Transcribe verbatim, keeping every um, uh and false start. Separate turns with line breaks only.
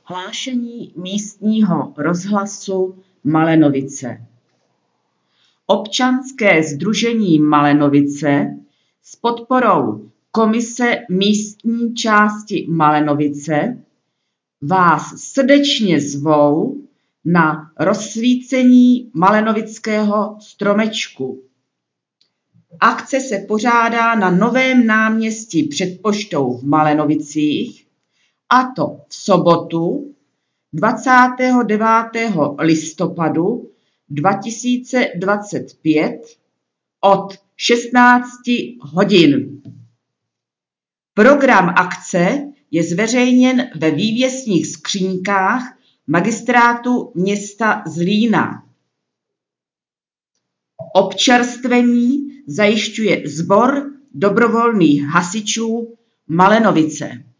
Hlášení místního rozhlasu Malenovice. Občanské sdružení Malenovice s podporou Komise místní části Malenovice vás srdečně zvou na rozsvícení malenovického stromečku. Akce se pořádá na Novém náměstí před poštou v Malenovicích, a to v sobotu dvacátého devátého listopadu dva tisíce dvacet pět od šestnácti hodin. Program akce je zveřejněn ve vývěsních skříňkách Magistrátu města Zlína. Občerstvení zajišťuje Sbor dobrovolných hasičů Malenovice.